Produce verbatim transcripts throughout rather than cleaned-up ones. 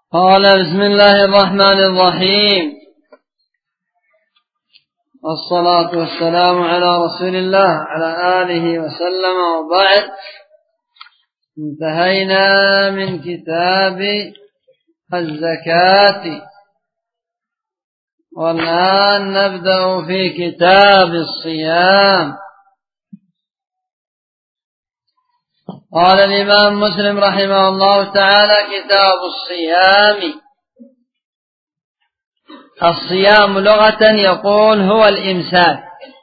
قال بسم الله الرحمن الرحيم، والصلاة والسلام على رسول الله على آله وسلم، وبعد. انتهينا من كتاب الزكاة، والآن نبدأ في كتاب الصيام. قال الإمام مسلم رحمه الله تعالى: كتاب الصيام. الصيام لغة يقول هو الإمساك،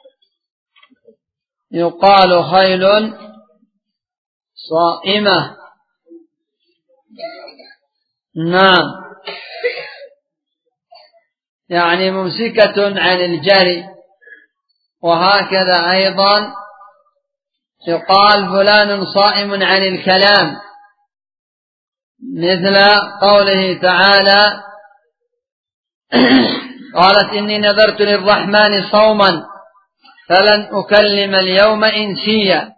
يقال خيل صائمة. نعم، يعني ممسكة عن الجري. وهكذا أيضا يقال فلان صائم عن الكلام، مثل قوله تعالى: قالت إني نذرت للرحمن صوما فلن أكلم اليوم إنسيا،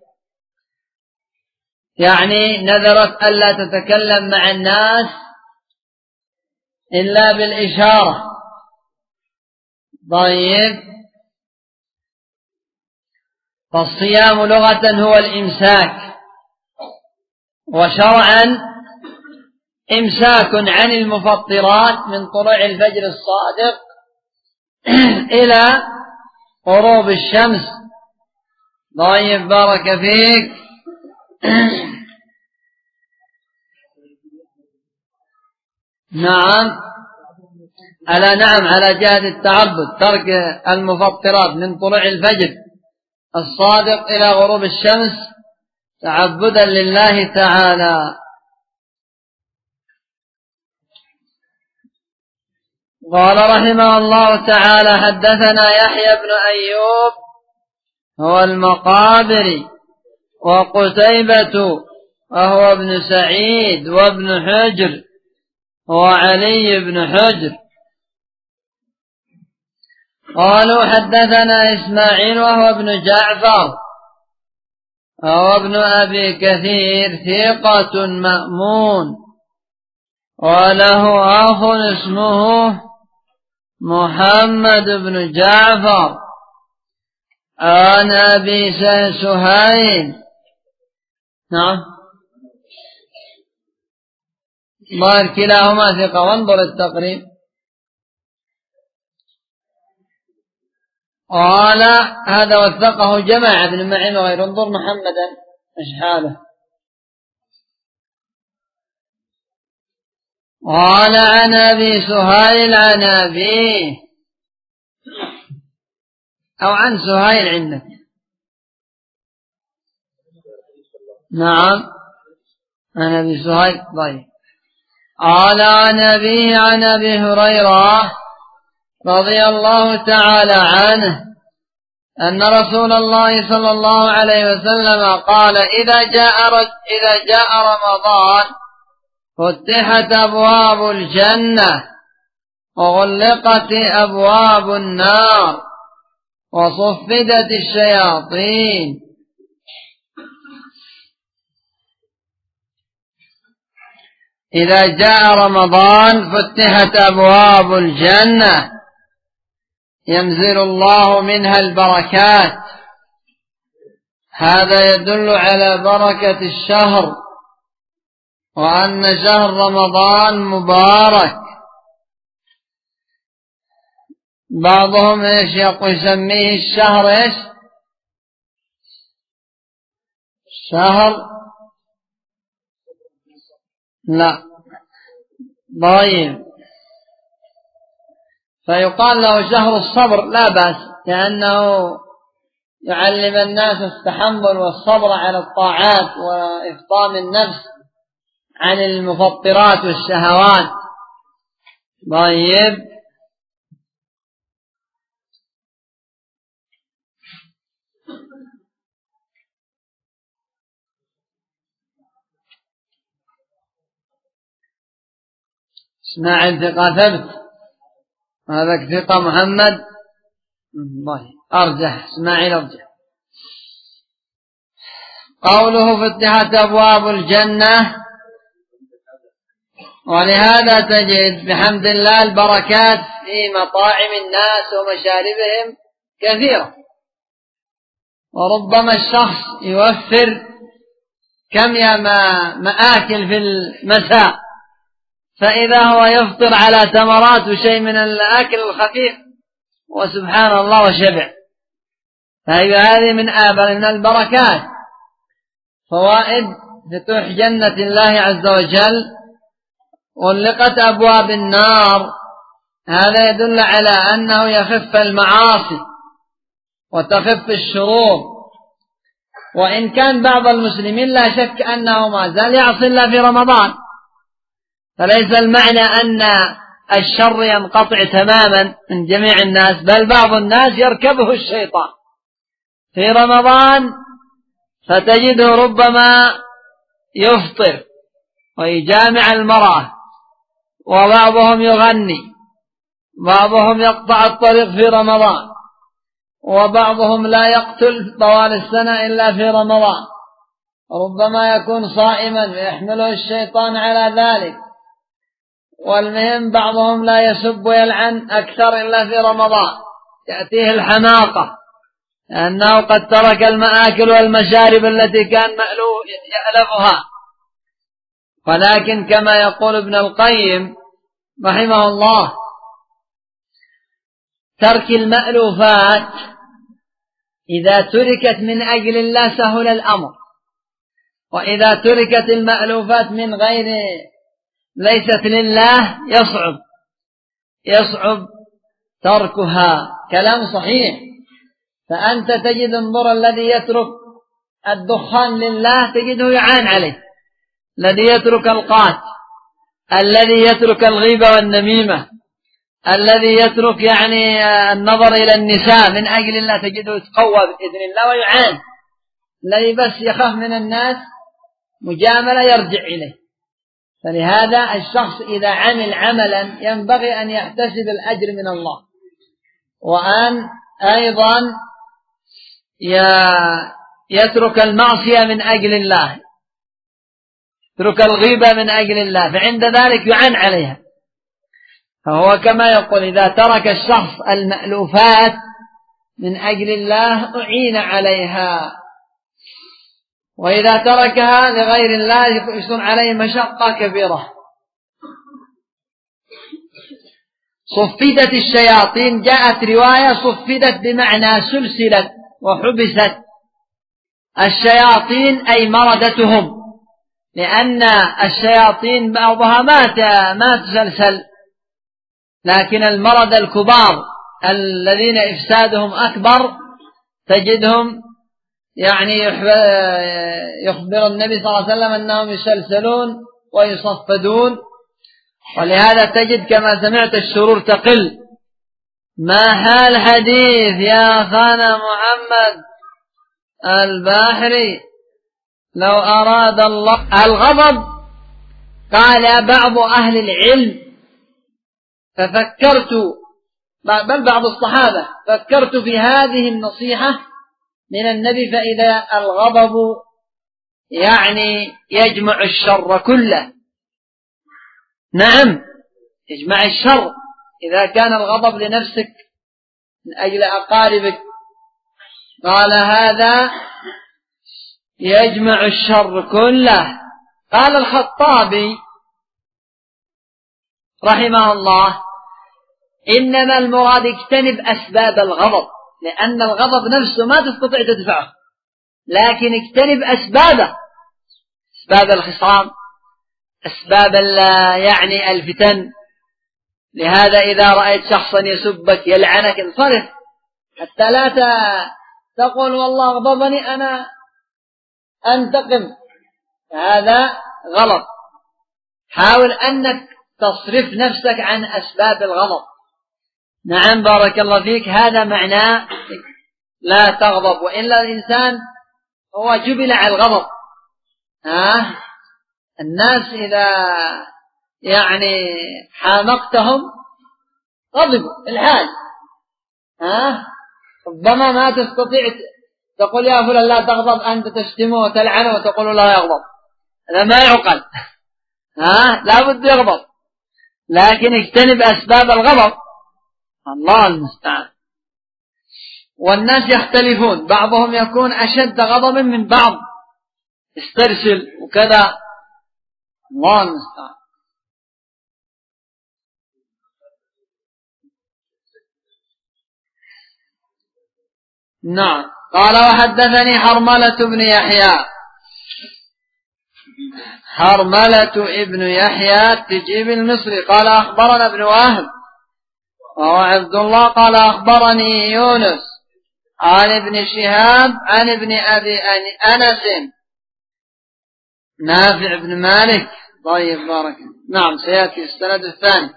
يعني نذرت ألا تتكلم مع الناس إلا بالإشارة. طيب، فالصيام لغة هو الإمساك، وشرعا إمساك عن المفطرات من طلوع الفجر الصادق إلى غروب الشمس. طيب، بارك فيك. نعم، على نعم على جهة التعبد، ترك المفطرات من طلوع الفجر الصادق إلى غروب الشمس تعبدا لله تعالى. قال رحمه الله تعالى: حدثنا يحيى بن أيوب هو المقابري، وقتيبة وهو ابن سعيد، وابن حجر وعلي بن حجر. قالوا: حدثنا إسماعيل وهو ابن جعفر وهو ابن أبي كثير، ثقة مأمون، وله أخ اسمه محمد بن جعفر عن أبي سهيل. نعم، ظاهر كلاهما ثقة، وانظر التقريب. قال: هذا وثقه جماعة ابن معين وغيره. انظر محمدا ايش حاله. قال: عن أبي سهيل عن أبيه، أو عن سهيل عندك. نعم، عن أبي سهيل. طيب. قال: عن أبيه عن أبي هريرة رضي الله تعالى عنه أن رسول الله صلى الله عليه وسلم قال: إذا جاء إذا جاء رمضان فتحت أبواب الجنة وغلقت أبواب النار وصفدت الشياطين. إذا جاء رمضان فتحت أبواب الجنة، ينزل الله منها البركات. هذا يدل على بركة الشهر، وأن شهر رمضان مبارك. بعضهم ايش يسميه الشهر ايش شهر لا طيب، فيقال له شهر الصبر، لا بأس، لأنه يعلم الناس التحمل والصبر على الطاعات وإفطام النفس عن المفطرات والشهوات. طيب، اسماعيل ثقة ثبت، هذا ثقة محمد. طيب، أرجح اسماعيل أرجح. قوله فتحت أبواب الجنة ولهذا تجد بحمد الله البركات في مطاعم الناس ومشاربهم كثيرة. وربما الشخص يوفر كم يا مآكل في المساء، فإذا هو يفطر على تمرات وشيء من الأكل الخفيف وسبحان الله وشبع. فهذه من آباء من البركات، فوائد فتوح جنة الله عز وجل. غلقت أبواب النار، هذا يدل على أنه يخف المعاصي وتخف الشرور. وإن كان بعض المسلمين لا شك أنه ما زال يعصي الله في رمضان، فليس المعنى أن الشر ينقطع تماما من جميع الناس، بل بعض الناس يركبه الشيطان في رمضان فتجده ربما يفطر ويجامع المرأة، وبعضهم يغني، بعضهم يقطع الطريق في رمضان، وبعضهم لا يقتل طوال السنة إلا في رمضان، ربما يكون صائما ويحمله الشيطان على ذلك. والمهم بعضهم لا يسب ويلعن أكثر إلا في رمضان، تأتيه الحماقة لأنه قد ترك المآكل والمشارب التي كان مألوف يألفها. ولكن كما يقول ابن القيم رحمه الله، ترك المألوفات إذا تركت من أجل الله سهل الأمر، وإذا تركت المألوفات من غير ليست لله يصعب يصعب تركها. كلام صحيح. فأنت تجد انظر الذي يترك الدخان لله تجده يعان عليه، الذي يترك القات، الذي يترك الغيبة والنميمة، الذي يترك يعني النظر إلى النساء من أجل الله تجده يتقوى بإذن الله ويعان. الذي بس يخاف من الناس مجاملة يرجع إليه. فلهذا الشخص إذا عمل عملا ينبغي أن يحتسب الأجر من الله، وأن أيضا يترك المعصية من أجل الله، يترك الغيبة من أجل الله، فعند ذلك يعان عليها. فهو كما يقول إذا ترك الشخص المألوفات من أجل الله أعين عليها، وإذا تركها لغير الله يكون عليه مشقة كبيرة. صفدت الشياطين، جاءت رواية صفدت بمعنى سلسلت وحبست. الشياطين أي مردتهم، لأن الشياطين بعضها ما تسلسل، لكن المرد الكبار الذين إفسادهم أكبر تجدهم يعني يخبر النبي صلى الله عليه وسلم أنهم يسلسلون ويصفدون. ولهذا تجد كما سمعت الشرور تقل. ما حال حديث يا أخانا محمد الباحري لو أراد الله الغضب؟ قال بعض أهل العلم ففكرت، بل بعض الصحابة فكرت في هذه النصيحة من النبي، فإذا الغضب يعني يجمع الشر كله. نعم يجمع الشر، إذا كان الغضب لنفسك من أجل أقاربك، قال هذا يجمع الشر كله. قال الخطابي رحمه الله إنما المراد اجتنب أسباب الغضب، لأن الغضب نفسه ما تستطيع تدفعه، لكن اجتنب أسبابه، أسباب الخصام، أسباب يعني الفتن. لهذا إذا رأيت شخصا يسبك يلعنك انصرف، حتى لا تقول والله غضبني أنا أنتقم، هذا غلط. حاول أنك تصرف نفسك عن أسباب الغضب. نعم بارك الله فيك، هذا معناه لا تغضب، وإلا الإنسان هو جبل على الغضب. ها الناس إذا يعني حامقتهم غضبوا الحال، ها ربما ما تستطيع تقول يا فلان لا تغضب، أنت تشتمه وتلعنه وتقول لا يغضب، هذا ما يعقل. ها لا بد يغضب، لكن اجتنب أسباب الغضب، الله المستعان. والناس يختلفون، بعضهم يكون أشد غضبا من بعض، استرسل وكذا، الله المستعان. نعم. قال وحدثني حرملة بن يحيى، حرملة ابن يحيى التجيب المصري قال أخبرنا ابن وهب وهو عبد الله قال أخبرني يونس عن ابن شهاب عن ابن أبي أنس نافع بن مالك. طيب بارك. نعم سيأتي السند الثاني.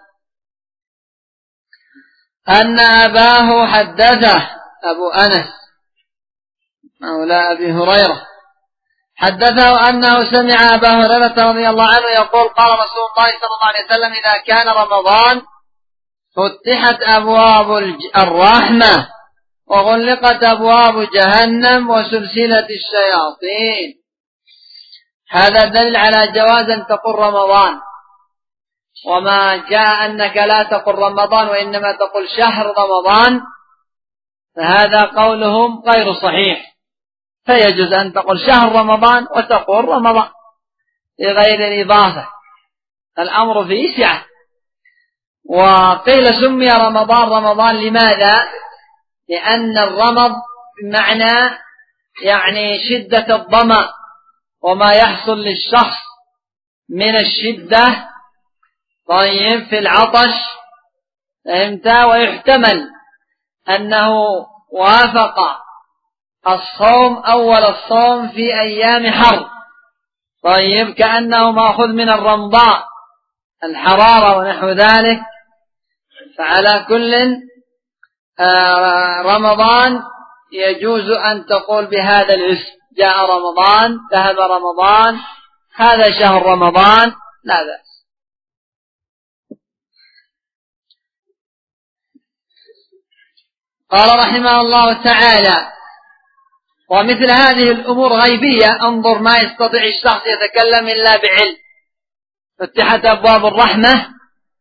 أن أباه حدثه، أبو أنس مولى أبي هريرة، حدثه أنه سمع أبا هريرة رضي الله عنه يقول قال رسول الله صلى الله عليه وسلم إذا كان رمضان فتحت أبواب الرحمة وغلقت أبواب جهنم وسلسلة الشياطين. هذا دليل على جواز أن تقول رمضان، وما جاء أنك لا تقول رمضان وإنما تقول شهر رمضان فهذا قولهم غير صحيح، فيجوز أن تقول شهر رمضان وتقول رمضان لغير الإضافة، الأمر فيه سعة. وقيل سمي رمضان رمضان لماذا؟ لأن الرمض بمعنى يعني شدة الظمأ وما يحصل للشخص من الشدة طيب في العطش، فهمت؟ ويحتمل أنه وافق الصوم أول الصوم في أيام حر، طيب كأنه مأخذ من الرمضاء الحرارة ونحو ذلك. فعلى كل رمضان يجوز أن تقول بهذا الاسم، جاء رمضان، ذهب رمضان، هذا شهر رمضان، لا بأس. قال رحمه الله تعالى ومثل هذه الأمور غيبية، انظر ما يستطيع الشخص يتكلم إلا بعلم. فتحت أبواب الرحمة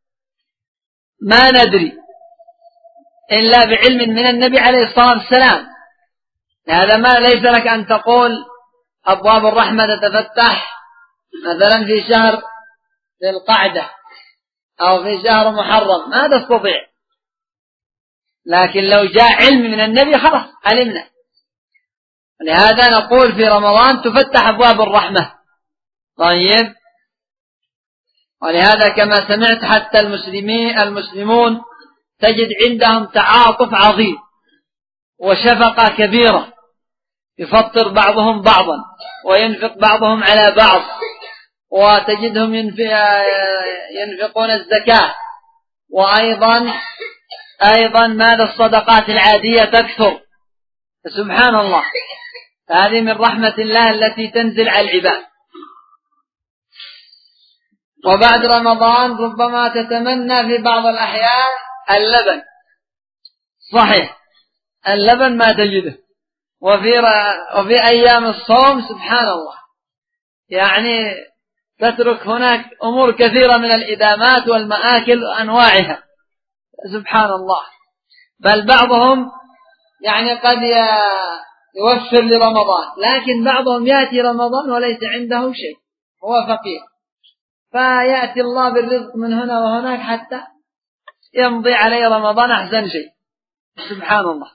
ما ندري إلا بعلم من النبي عليه الصلاة والسلام، هذا ما ليس لك أن تقول أبواب الرحمة تتفتح مثلا في شهر ذي القعدة أو في شهر محرم، ما تستطيع، لكن لو جاء علم من النبي خلاص علمنا. لهذا نقول في رمضان تفتح أبواب الرحمة. طيب، ولهذا كما سمعت حتى المسلمين المسلمون تجد عندهم تعاطف عظيم وشفقة كبيرة، يفطر بعضهم بعضا وينفق بعضهم على بعض، وتجدهم ينفقون الزكاة، وأيضا أيضا ماذا الصدقات العادية تكثر، سبحان الله. هذه من رحمة الله التي تنزل على العباد. وبعد رمضان ربما تتمنى في بعض الأحيان اللبن، صحيح اللبن ما تجده، وفي, وفي أيام الصوم سبحان الله يعني تترك هناك أمور كثيرة من الإدامات والمآكل وأنواعها، سبحان الله. بل بعضهم يعني قد يوفر لرمضان، لكن بعضهم يأتي رمضان وليس عنده شيء، هو فقير، فيأتي الله بالرزق من هنا وهناك حتى يمضي عليه رمضان أحسن شيء، سبحان الله.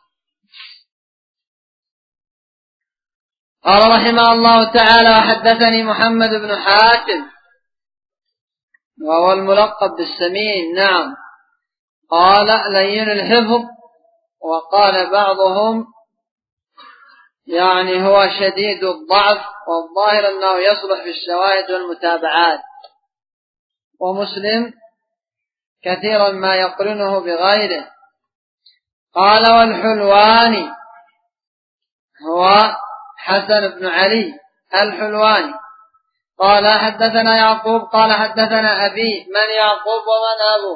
قال رحمه الله تعالى وحدثني محمد بن حاتم وهو الملقب بالسمين، نعم، قال لين الحفظ، وقال بعضهم يعني هو شديد الضعف، والظاهر أنه يصلح في الشواهد والمتابعات. ومسلم كثيرا ما يقرنه بغيره. قال والحلواني هو حسن بن علي الحلواني قال حدثنا يعقوب قال حدثنا أبي. من يعقوب ومن أبوه؟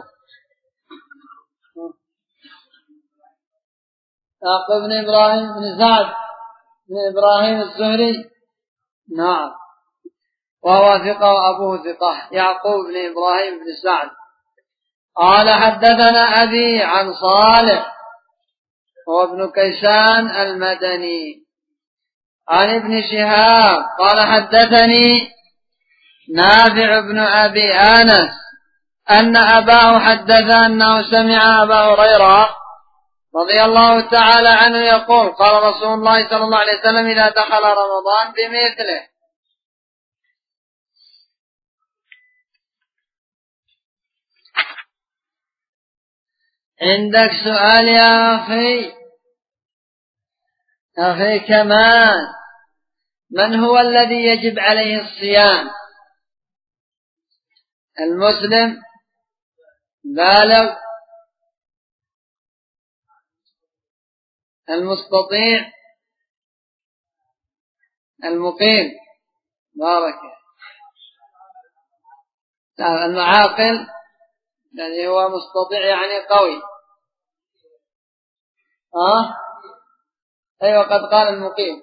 يعقوب بن إبراهيم بن سعد بن إبراهيم الزهري، نعم. وهو ثقة وأبوه ثقة، يعقوب بن إبراهيم بن سعد. قال حدثنا أبي عن صالح هو ابن كيسان المدني عن ابن شهاب قال حدثني نافع بن أبي آنس أن أباه حدث أنه سمع أبا هريرة رضي الله تعالى عنه يقول قال رسول الله صلى الله عليه وسلم إذا دخل رمضان بمثله. عندك سؤال يا أخي؟ أخي كمان، من هو الذي يجب عليه الصيام؟ المسلم بالغ، المستطيع، المقيم، بارك المعاقل الذي هو مستطيع يعني قوي. ها أه؟ أيوة قد قال المقيم.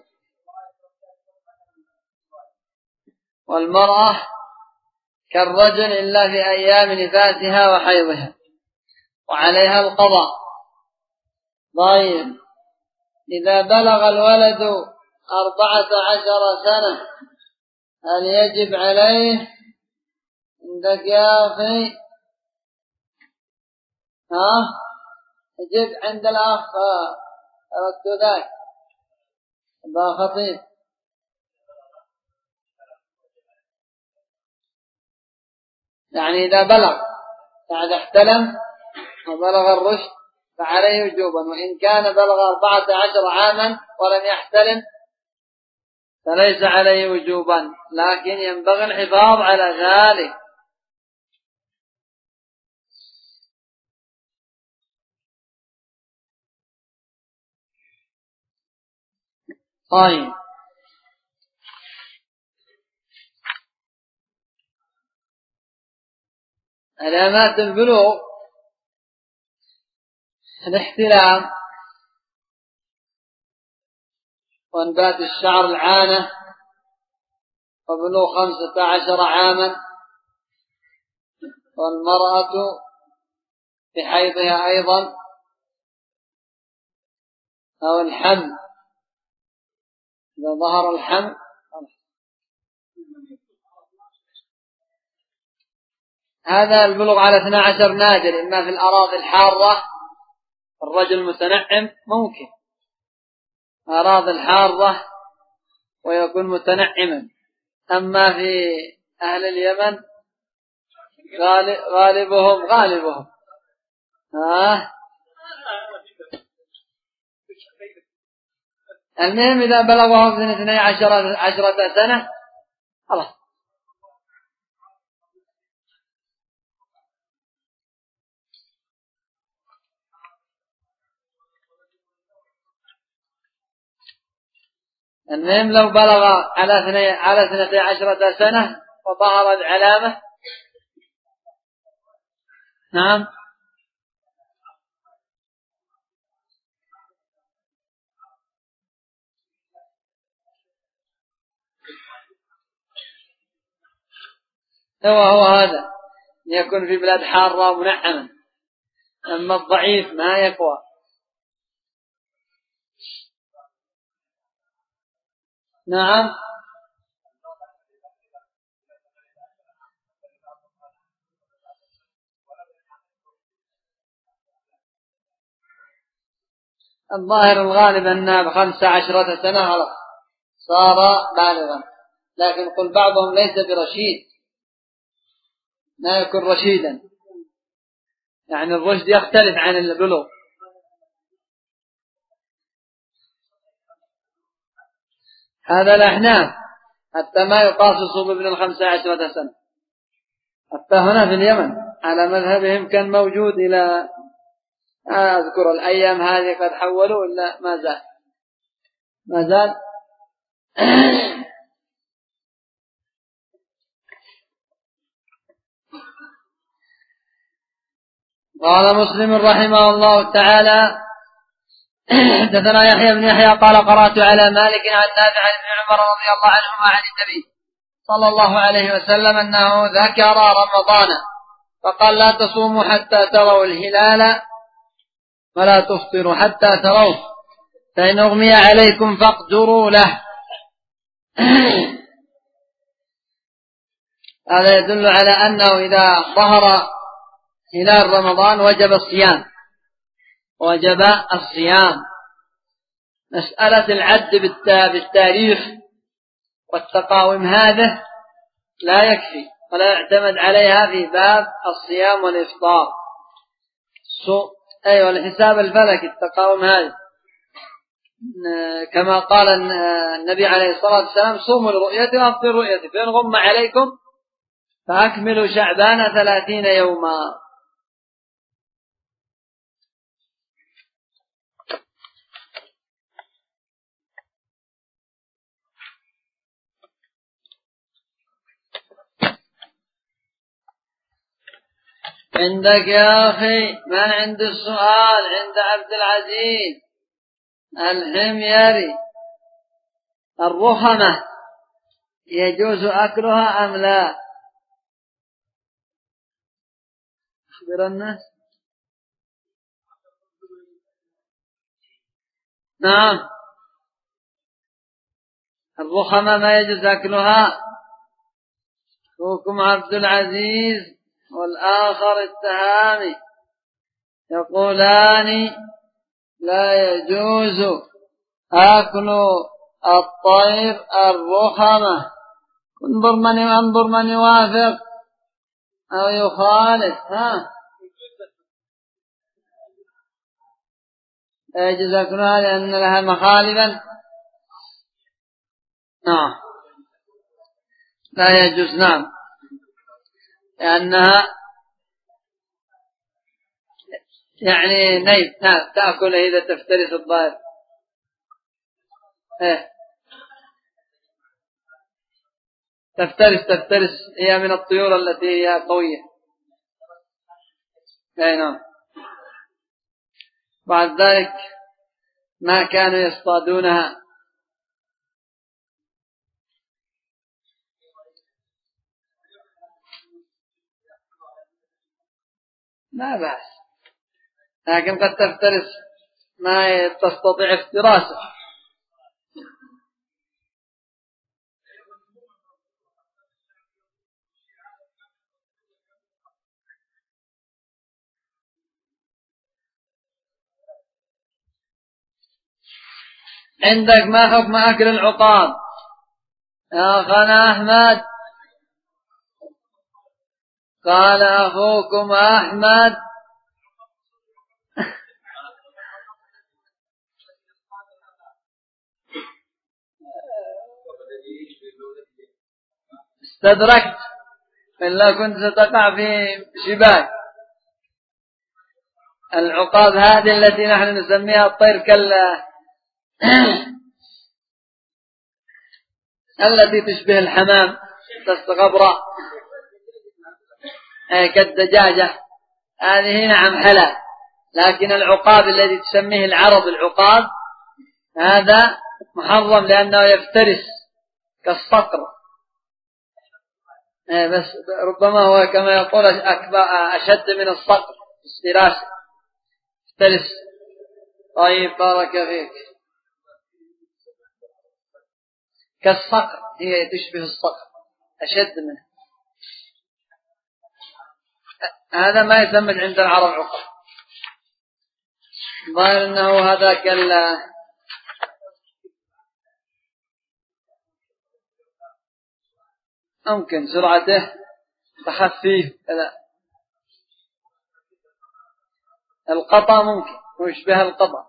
والمرأة كالرجل إلا في أيام نفاسها وحيضها وعليها القضاء. طيب إذا بلغ الولد أربعة عشر سنة هل يجب عليه؟ عندك يا أخي؟ ها يجب عند الأخ أردت ذاك أبا خطيب. يعني إذا بلغ بعد احتلم وبلغ الرشد فعليه وجوبا، وإن كان بلغ أربعة عشر عاما ولم يحتلم فليس عليه وجوبا، لكن ينبغي الحفاظ على ذلك. طيب علامات البلوغ الاحتلام وانبات الشعر العانة وبلوغ خمسة عشر عاما، والمرأة في حيضها أيضا، أو الحمل إذا ظهر الحمل. هذا البلوغ على اثني عشر نادر، إما في الأراضي الحارة الرجل متنعم ممكن أراضي الحارة ويكون متنعما، أما في أهل اليمن غالبهم غالبهم آه. المهم إذا بلغهم من اثني عشر عشرة سنة خلاص. المهم لو بلغ على اثني على اثنتي عشرة سنة وظهر العلامة. نعم هو هو هذا يكون في بلاد حارة منعما، أما الضعيف ما يقوى. نعم الظاهر الغالب أنه بخمسة عشرة سنة خلاص صار بالغا، لكن قل بعضهم ليس برشيد، ما يكون رشيدا، يعني الرشد يختلف عن البلوغ. هذا الأحناف حتى ما يقاس صوب ابن الخمسة عشرة سنة، حتى هنا في اليمن على مذهبهم كان موجود إلى أذكر الأيام هذه قد حولوا إلا ما زال ما زال قال مسلم رحمه الله تعالى حدثنا يحيى بن يحيى قال قرأت على مالك عن نافع بن عمر رضي الله عنهما عن النبي صلى الله عليه وسلم أنه ذكر رمضان فقال لا تصوموا حتى تروا الهلال ولا تفطروا حتى تروه فإن أغمي عليكم فاقدروا له. هذا يدل على أنه إذا ظهر هلال رمضان وجب الصيام وجب الصيام. مسألة العد بالتاريخ والتقاوم هذا لا يكفي ولا يعتمد عليها في باب الصيام والإفطار. أيوة الحساب الفلكي التقاوم هذا كما قال النبي عليه الصلاة والسلام صوموا لرؤيته وافطروا لرؤيته فإن غم عليكم فأكملوا شعبان ثلاثين يوما. عندك يا أخي من عند السؤال؟ عند عبد العزيز الحميري الرخمة يجوز أكلها أم لا؟ أخبر الناس. نعم الرخمة ما يجوز أكلها. أخوكم عبد العزيز والآخر التهامي يقولان لا يجوز أكل الطير الرخمة. انظر من انظر من يوافق أو يخالف. ها لا يجوز أكلها لأن لها مخالبا. نعم لا يجوز. نعم لأنها يعني نيف تأكل إذا تفترس الضائر. إيه تفترس تفترس هي من الطيور التي هي قوية. أي نعم. بعد ذلك ما كانوا يصطادونها. لا بأس لكن قد تفترس ما تستطيع افتراسه. عندك ما حكم أكل العقاب يا أخانا أحمد؟ قال أخوكم أحمد استدركت إلا كنت ستقع في شباك. العقاب هذه التي نحن نسميها الطير كال التي تشبه الحمام تستغبر كالدجاجة هذه نعم حلال. لكن العقاب الذي تسميه العرب العقاب هذا محرم لأنه يفترس كالصقر. بس ربما هو كما يقول أشد من الصقر استراسة يفترس. طيب بارك فيك. كالصقر هي تشبه الصقر أشد منه. هذا ما يسمى عند العرب عقاب. ظاهر أنه هذا كال ممكن سرعته تخفيه كذا. القطع ممكن ويشبه القطع.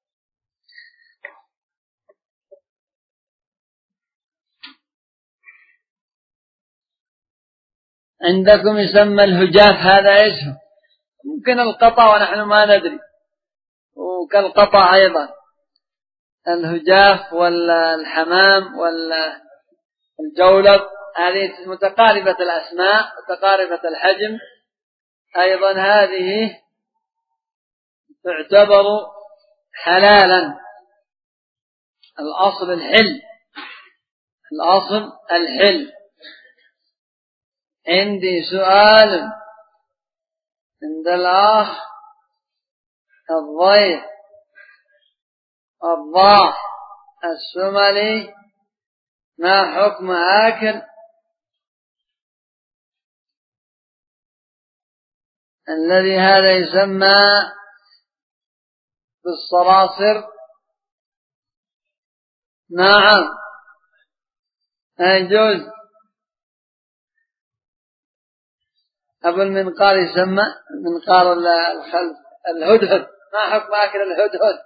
عندكم يسمى الهجاف هذا اسمه ممكن القطع ونحن ما ندري. وكالقطع أيضا الهجاف والحمام والجولب هذه متقاربة الأسماء متقاربة الحجم. أيضا هذه تعتبر حلالا. الأصل الحل الأصل الحل عندي سؤال عند الأخ الضيف الضاح السملي: ما حكم آكل الذي هذا يسمى بالصراصر؟ نعم يجوز. أبو المنقار يسمى منقار الخلف الهدهد. ما حكم آكل الهدهد؟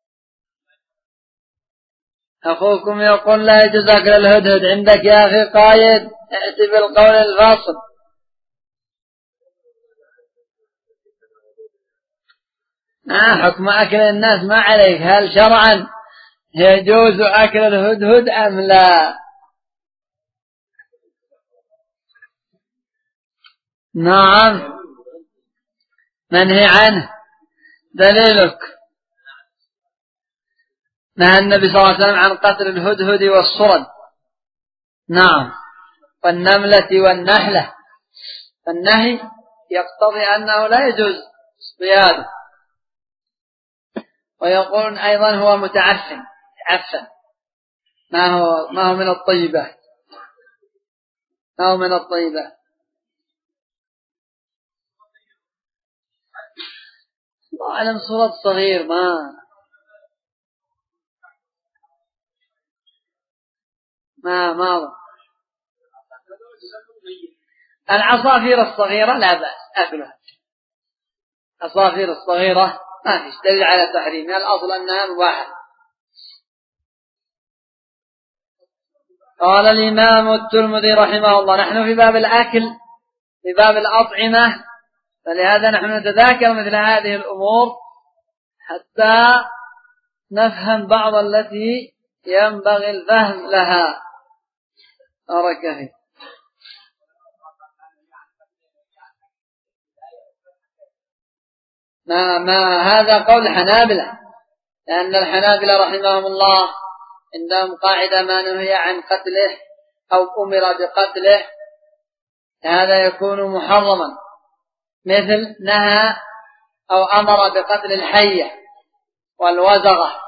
أخوكم يقول لا يجوز أكل الهدهد. عندك يا أخي قايد ائت بالقول الفاصل. ما حكم أكل الناس ما عليك، هل شرعا يجوز أكل الهدهد أم لا؟ نعم منهي عنه. دليلك؟ نهى النبي صلى الله عليه وسلم عن قتل الهدهد والصرد. نعم والنملة والنحلة. النهي يقتضي أنه لا يجوز اصطياده. ويقول أيضا هو متعفن عفن، ما هو ما هو من الطيبات، ما هو من الطيبات. الله أعلم صورة صغير ما ما ما العصافير الصغيرة لا بأس أكلها. العصافير الصغيرة ما فيش دليل على تحريمها، الأصل أنها مباحة. قال الإمام الترمذي رحمه الله: نحن في باب الأكل في باب الأطعمة، فلهذا نحن نتذاكر مثل هذه الأمور حتى نفهم بعض التي ينبغي الفهم لها. بارك فيك. ما, ما هذا قول الحنابلة، لأن الحنابلة رحمهم الله عندهم قاعدة: ما نهي عن قتله أو أمر بقتله هذا يكون محرما، مثل نهى أو أمر بقتل الحية والوزغة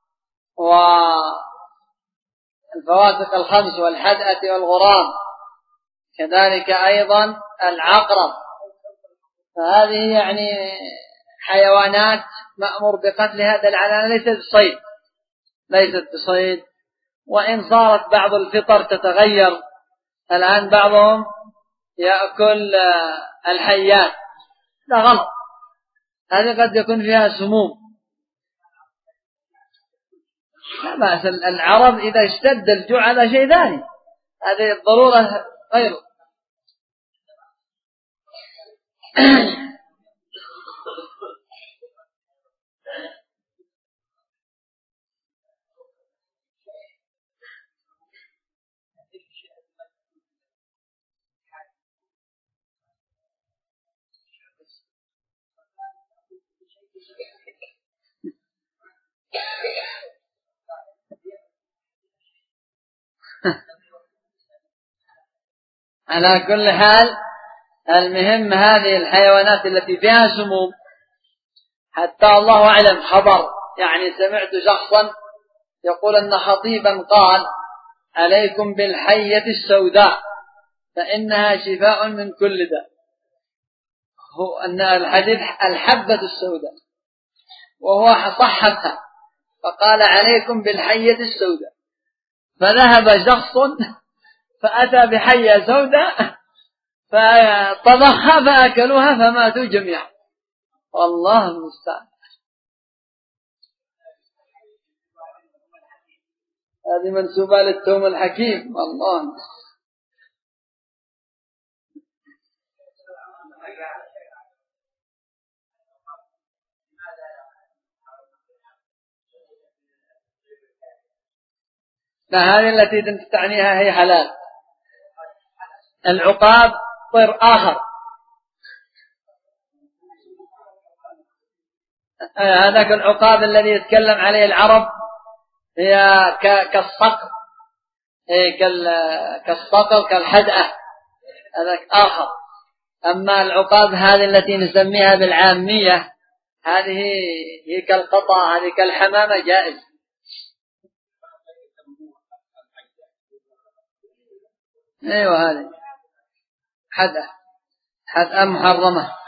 والفواسق الخمس والحدأة والغرام، كذلك أيضا العقرب. فهذه يعني حيوانات مأمور بقتلها، دل على أنها ليست بصيد ليست بصيد وإن صارت بعض الفطر تتغير. الآن بعضهم يأكل الحيات، لا غلط، هذه قد يكون فيها سموم. لا بأس، العرب إذا اشتد الجوع هذا شيء ثاني، هذه الضرورة غيره. على كل حال المهم هذه الحيوانات التي فيها سموم، حتى الله أعلم خبر يعني سمعت شخصا يقول أن خطيبا قال: عليكم بالحية السوداء فإنها شفاء من كل داء. هو أن الحديث الحبة السوداء، وهو صحتها فقال: عليكم بالحية السوداء. فذهب شخص فأتى بحية سوداء فطبخها فأكلوها فماتوا جميعا، والله المستعان. هذه منسوبة للتوم الحكيم، الله المستعان. فهذه التي تعنيها هي حلال. العقاب طير آخر، هذاك العقاب الذي يتكلم عليه العرب هي كالصقر، كالصقر كالحدأة، هذاك آخر. أما العقاب هذه التي نسميها بالعامية هذه هي كالقطع، هذه كالحمامة جائز. ايوه هذه حد حد محرمة.